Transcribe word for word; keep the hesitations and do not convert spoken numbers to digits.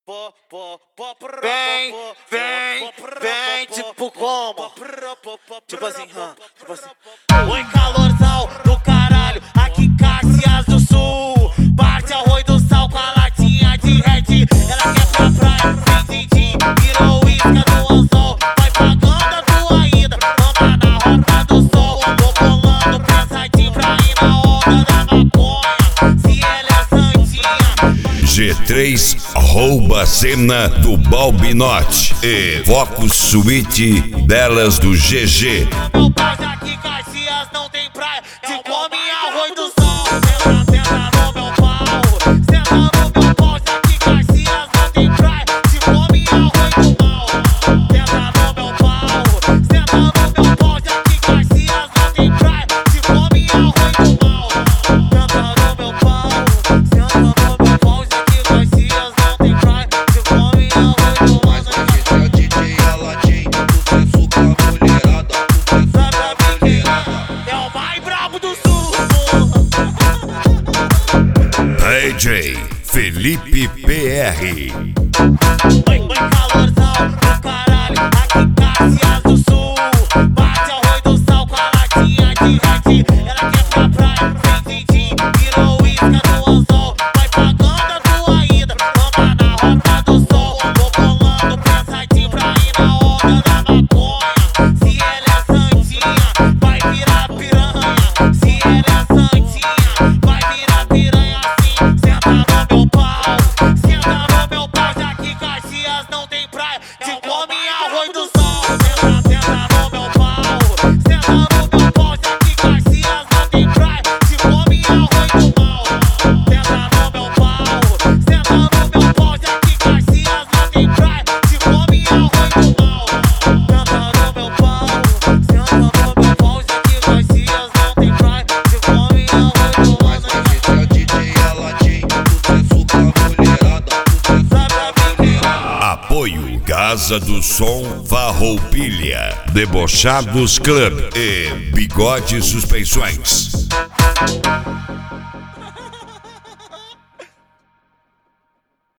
Vem, vem, vem, tipo como? Tipo assim, hum, tipo assim. Oi, calorzão do caralho, aqui Caxias do Sul. Parte arroz do sal com a latinha de Red. Ela quer pra praia, vem din-din, virou isca do anzol. Vai pagando a tua ida, anda na rota do sol. Tô colando pensadinho pra ir na onda da maconha. Se ela é santinha. G três rouba a cena do Balbinote e Focus Suite delas do G G. Meu pai aqui Caxias não tem praia, te come arroz do sol. Senta, senta no meu pau, senta no meu pau. Aqui Caxias não tem praia, te come arroz do mal. Senta no meu pau, senta no meu pau. Aqui Caxias não tem praia, te come arroz do mal. Senta no meu pau, senta no meu pau. Aqui Caxias não tem praia, te come arroz do mal. Mas a gente é D J Aladim, sucesso com a mulherada, sucesso com a mulherada. É o mais brabo do sul. D J Felipe P R. Oi, oi, calorzão do caralho, aqui Caxias do Sul. Bate arroz do sal com a latinha de Red. Ela quer pra praia, vem din-din, virou isca do anzol. Vai pagando a tua ida, anda na rota do sol. Tô colando pensadinho pra ir na onda da maconha. Se ela é santinha, vai virar piranha. Se ela é santinha, vai virar piranha assim. Senta no meu pau, senta no meu pau. Já que Caxias não tem praia, te come arroz do sol. Senta, senta no meu pau, senta no meu pau. Já que Caxias não tem praia, te come arroz do mal. Senta no meu pau, senta no meu pau. Já que Caxias não tem praia, te come arroz do mal. Senta no meu pau, senta no meu pau. Já que Caxias não tem praia, te come arroz do mal. Mas a gente é D J Aladim, sucesso com a mulherada, sucesso com a mulherada. Apoio Casa do Som Farroupilha, Debochados Club e Bigode Suspensões.